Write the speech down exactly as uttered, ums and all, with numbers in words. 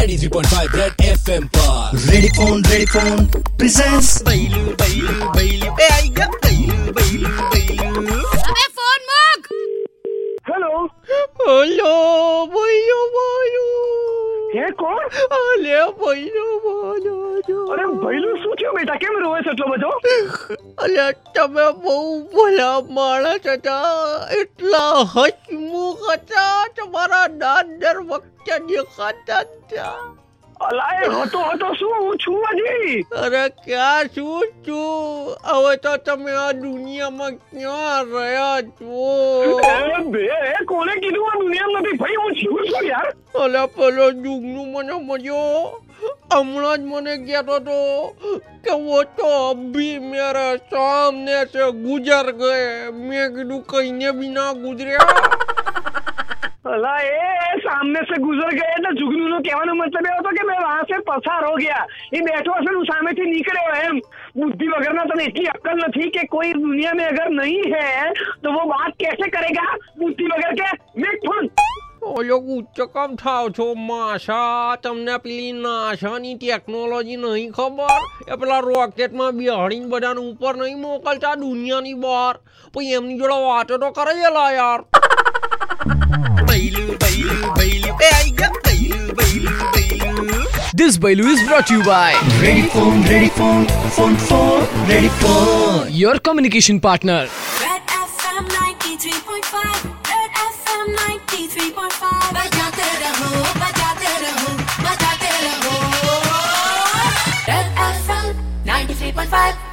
ninety-three point five Red F M पर ready phone ready phone presents बैलू बैलू बैलू ए आई गया बैलू बैलू बैलू अबे फोन मुक। हेलो हेलो बैलू बैलू હે કોણ? અલે बैलू બોલો જો અરે ભઈલું શું થયું બેટા, કેમ રોવે છે એટલો બધો? અલે તમે બહુ ભલા માણસ હતા, એટલા હસમુખ હતા, તમારા દાંત દર વખતે દેખાતા હતા. અલા એ હતો હતો શું હું છું હજી? અરે ક્યાં શું છું, હવે તો તમે આ દુનિયામાં ક્યાં રહ્યા છો? એ બે એ કોણે કીધું આ દુનિયામાં નથી? ભાઈ હું છું છું યાર. અલા પેલો જુગનું મને મળ્યો, હમણાં જ મને કહેતો હતો કે वो तो अभी मेरे सामने से गुजर गए. मैं कીધું કહીને બી ના ગુજર્યા. અલા એ સામને સે ગુજર ગયે એટલે જુગનુ નો કહેવાનો મતલબ એ હતો કે મેં વહાં સે પસાર હો ગયા. એ બેઠો હશે હું સામેથી નીકળ્યો એમ. બુદ્ધિ વગરના તને એટલી અક્કલ નથી કે કોઈ દુનિયા में अगर नहीं है तो वो बात कैसे करेगा બુદ્ધિ વગર કે? મેં ફોન ઓલો ગુચ્ચો કમ થાવ છો માશા, તમને પેલી નાસાની ટેકનોલોજી નહીં ખબર? એ પેલા રોકેટમાં બેહાડીને બધાને ઉપર નહીં મોકલતા દુનિયાની બહાર, પછી એમની જોડે વાતો તો કરેલા યાર. बैलू बैलू बैलू ए आई गया बैलू बैलू बैलू. This Bailu is brought to you by ready phone ready phone phone phone ready phone your communication partner. Red F M ninety-three point five. Red F M ninety-three point five. बजाते रहो, बजाते रहो, बजाते रहो. Red F M ninety-three point five.